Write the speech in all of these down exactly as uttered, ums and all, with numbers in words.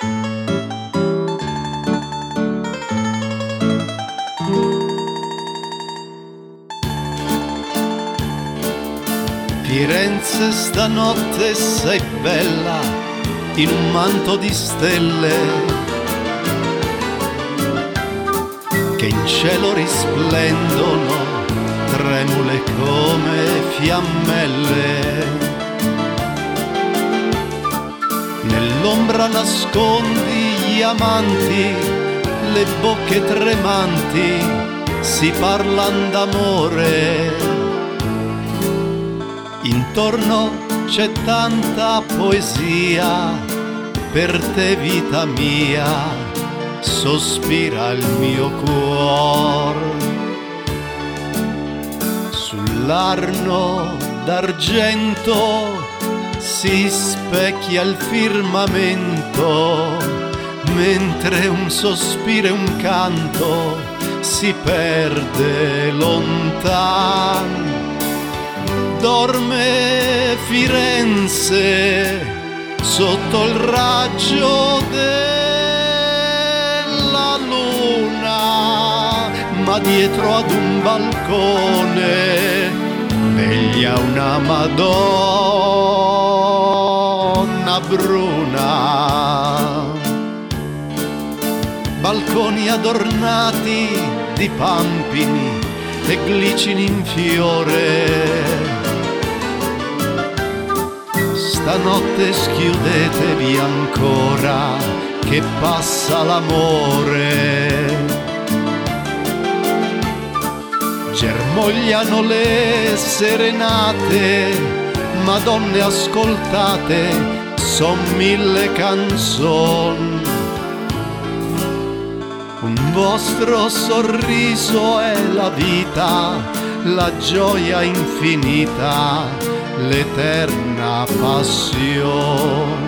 Firenze, stanotte sei bella in un manto di stelle che in cielo risplendono, tremule come fiammelle. Nell'ombra nascondi gli amanti, le bocche tremanti si parlan d'amore. Intorno c'è tanta poesia, per te vita mia sospira il mio cuor. Sull'arno d'argento si specchia il firmamento, mentre un sospiro e un canto si perde lontan. Dorme Firenze sotto il raggio della luna, ma dietro ad un balcone veglia una Madonna bruna. Balconi adornati di pampini e glicini in fiore. Stanotte schiudetevi ancora che passa l'amore. Germogliano le serenate, Madonne ascoltate, son mille canzoni. Un vostro sorriso è la vita, la gioia infinita, l'eterna passione.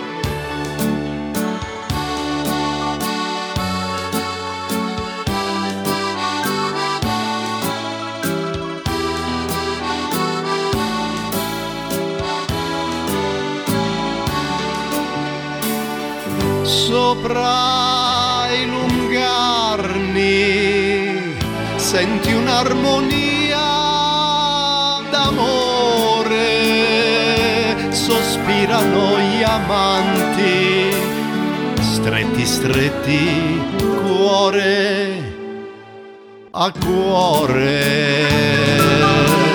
Sopra i lungarni senti un'armonia d'amore, sospirano gli amanti, stretti stretti, cuore a cuore.